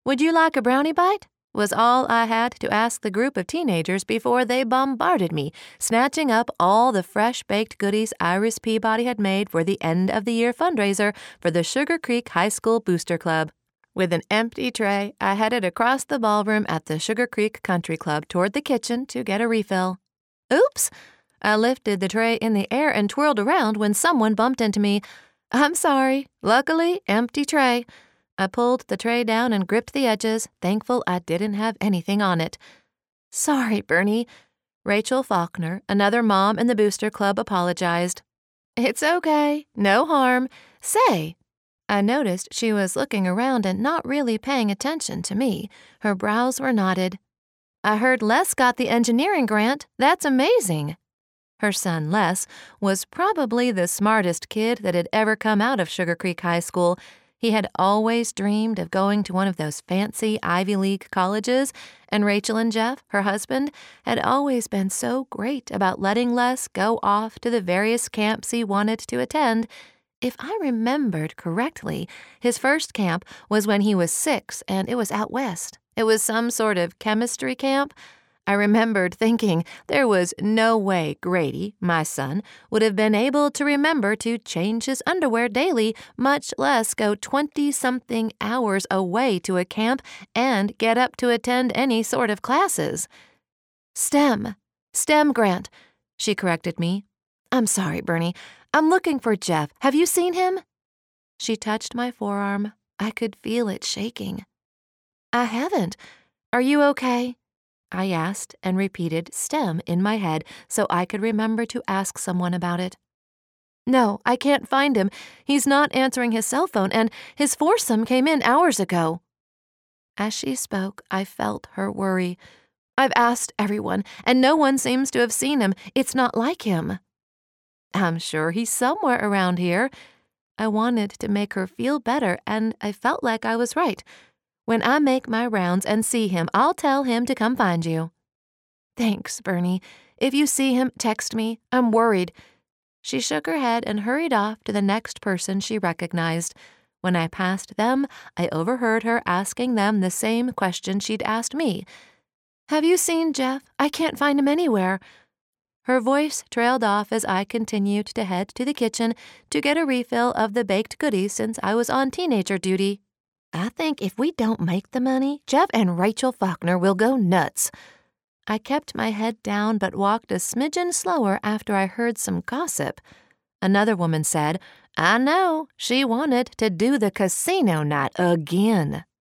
"Would you like a brownie bite?" was all I had to ask the group of teenagers before they bombarded me, snatching up all the fresh-baked goodies Iris Peabody had made for the end-of-the-year fundraiser for the Sugar Creek High School Booster Club. With an empty tray, I headed across the ballroom at the Sugar Creek Country Club toward the kitchen to get a refill. Oops! I lifted the tray in the air and twirled around when someone bumped into me. I'm sorry. Luckily, empty tray. I pulled the tray down and gripped the edges, thankful I didn't have anything on it. Sorry, Bernie. Rachel Faulkner, another mom in the Booster Club, apologized. It's okay. No harm. Say. I noticed she was looking around and not really paying attention to me. Her brows were knotted. I heard Les got the engineering grant. That's amazing. Her son, Les, was probably the smartest kid that had ever come out of Sugar Creek High School. He had always dreamed of going to one of those fancy Ivy League colleges, and Rachel and Jeff, her husband, had always been so great about letting Les go off to the various camps he wanted to attend. If I remembered correctly, his first camp was when he was 6, and it was out west. It was some sort of chemistry camp. I remembered thinking there was no way Grady, my son, would have been able to remember to change his underwear daily, much less go 20-something hours away to a camp and get up to attend any sort of classes. STEM grant, she corrected me. I'm sorry, Bernie. I'm looking for Jeff. Have you seen him? She touched my forearm. I could feel it shaking. I haven't. Are you okay? I asked and repeated STEM in my head so I could remember to ask someone about it. No, I can't find him. He's not answering his cell phone, and his foursome came in hours ago. As she spoke, I felt her worry. I've asked everyone, and no one seems to have seen him. It's not like him. I'm sure he's somewhere around here. I wanted to make her feel better, and I felt like I was right. When I make my rounds and see him, I'll tell him to come find you. Thanks, Bernie. If you see him, text me. I'm worried. She shook her head and hurried off to the next person she recognized. When I passed them, I overheard her asking them the same question she'd asked me. Have you seen Jeff? I can't find him anywhere. Her voice trailed off as I continued to head to the kitchen to get a refill of the baked goodies since I was on teenager duty. I think if we don't make the money, Jeff and Rachel Faulkner will go nuts. I kept my head down but walked a smidgen slower after I heard some gossip. Another woman said, I know, she wanted to do the casino night again.